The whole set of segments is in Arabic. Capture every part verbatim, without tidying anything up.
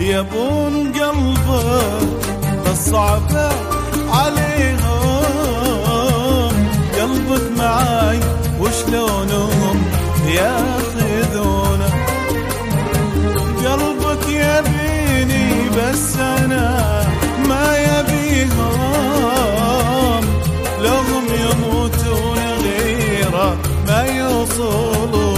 يبون قلبك بس صعبة عليهم، قلبك معاي وشلونهم ياخذونه، قلبك يبيني بس أنا ما يبيهم، لهم يموتون غيره ما يوصلونه.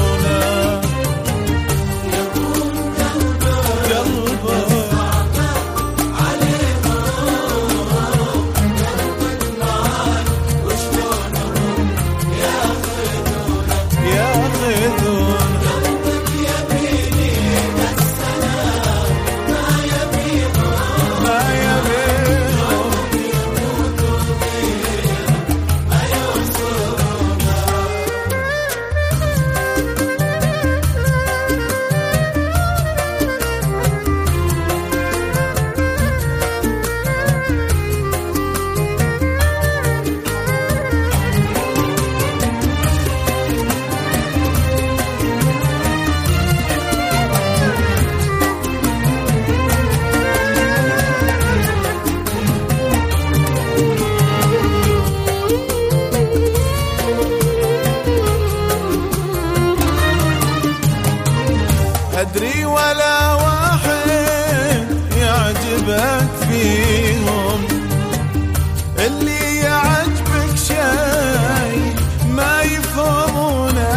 أدري ولا واحد يعجبك فيهم، اللي يعجبك شيء ما يفهمونه،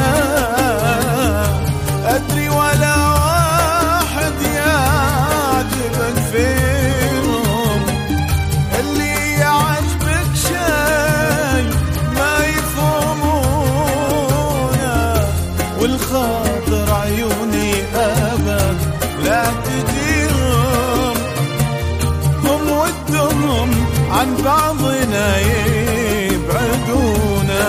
أدري ولا واحد يعجبك فيهم، اللي يعجبك شيء ما يفهمونه، والخاطر عيوني أبد لا تجيهم، هم ودهم عن بعضنا يبعدونا.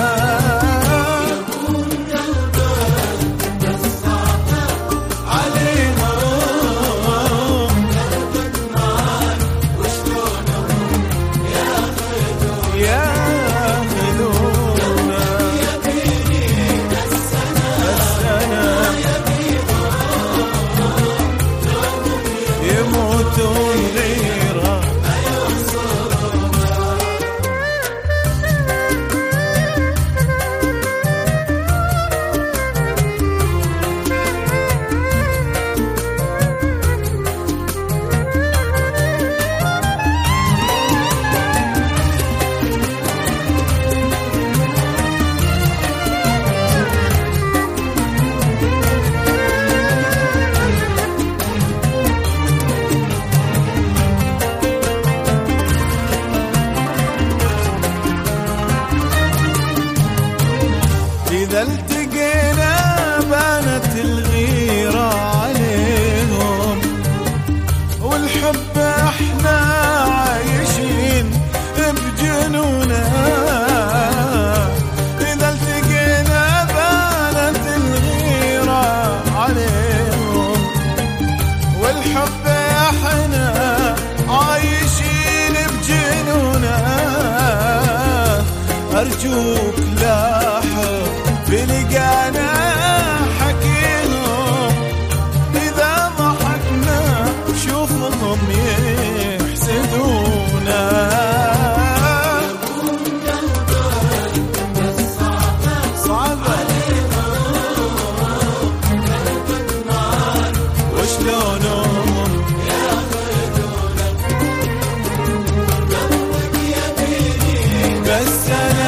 إذا التقينا بانت الغيرة عليهم، والحب احنا عايشين بجنونه، إذا التقينا بانت الغيرة عليهم، والحب احنا عايشين بجنونه، أرجوك لاحظ بلقانا حكيهم، إذا ضحكنا شوفهم يحسدونا. صعبة وشلونهم بس أنا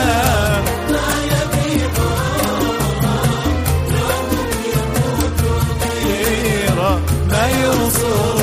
ما يوصل